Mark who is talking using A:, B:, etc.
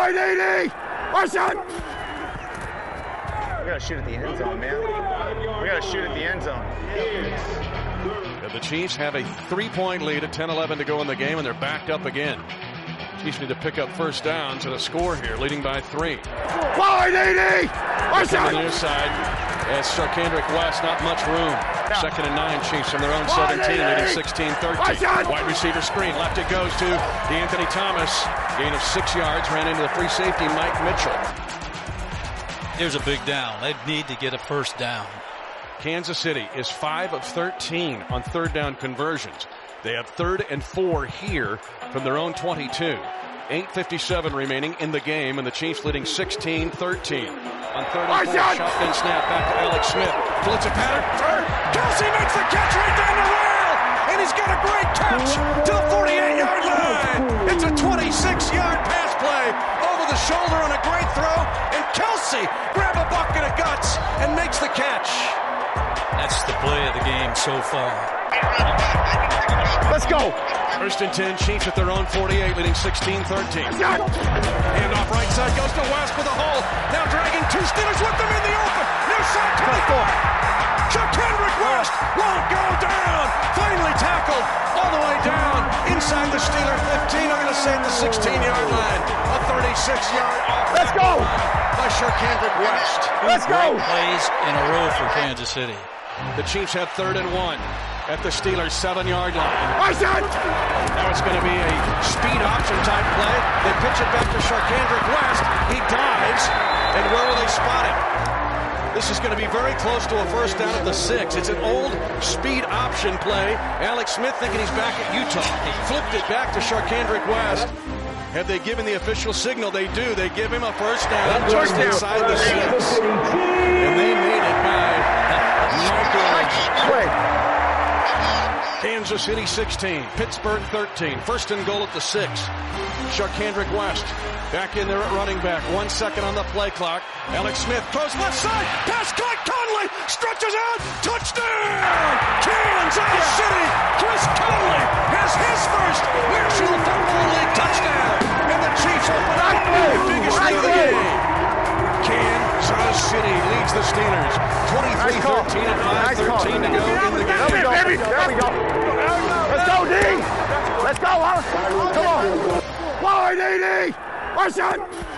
A: Wide 80! Watch out!
B: We gotta shoot at the end zone, man. We gotta shoot at the end zone.
C: And the Chiefs have a 3-point lead at 10-11 to go in the game, and they're backed up again. Chiefs need to pick up first downs and a score here, leading by 3.
A: Wide 80! Watch out!
C: On the near side, as Sarkandrick West, not much room. 2nd and 9, Chiefs from their own 17, leading 16-13. Wide receiver screen, left it goes to DeAnthony Thomas. Gain of 6 yards, ran into the free safety, Mike Mitchell.
D: Here's a big down. They need to get a first down.
C: Kansas City is 5 of 13 on third down conversions. They have 3rd and 4 here from their own 22. 8:57 remaining in the game, and the Chiefs leading 16-13. On 3rd and 4, shotgun snap back to Alex Smith. Blitz a pattern. Kelce makes the catch right down the rail, and he's got a great catch to the 48-yard line. It's a 26-yard pass play over the shoulder on a great throw, and Kelce grabs a bucket of guts and makes the catch.
D: That's the play of the game so far.
A: Let's go!
C: 1st and 10, Chiefs at their own 48, leading 16-13. Hand off right side, goes to West with a hole. Now dragging 2 Steelers with them in the open. Near side 24. Sarkandrick West won't go down. Finally tackled all the way down inside the Steeler 15. I'm going to say the 16-yard line. A 36-yard off.
A: Let's go!
C: By Sarkandrick West.
A: Let's go!
D: Great plays in a row for Kansas City.
C: The Chiefs have 3rd and 1 at the Steelers' 7-yard line.
A: Watch out!
C: Now it's going to be a speed option type play. They pitch it back to Sarkandrick West. He dives, and where will they spot him? This is going to be very close to a first down at the 6. It's an old speed option play. Alex Smith thinking he's back at Utah. He flipped it back to Sarkandrick West. Have they given the official signal? They do. They give him a first down just inside the 6. And they made it by Michael. Kansas City 16, Pittsburgh 13. 1st and goal at the 6. Sarkandrick West back in there at running back. 1 second on the play clock. Alex Smith throws left side. Pass caught. Conley stretches out. Touchdown! Kansas City. Chris Conley has his first National Football League touchdown. And the Chiefs open up the biggest lead of the game. Kansas City leads the Steelers 23-13 and 5:13 to go in the game.
A: There we go. Let's go, D! Let's go, Wallace! Come on! Wide 80! Watch out!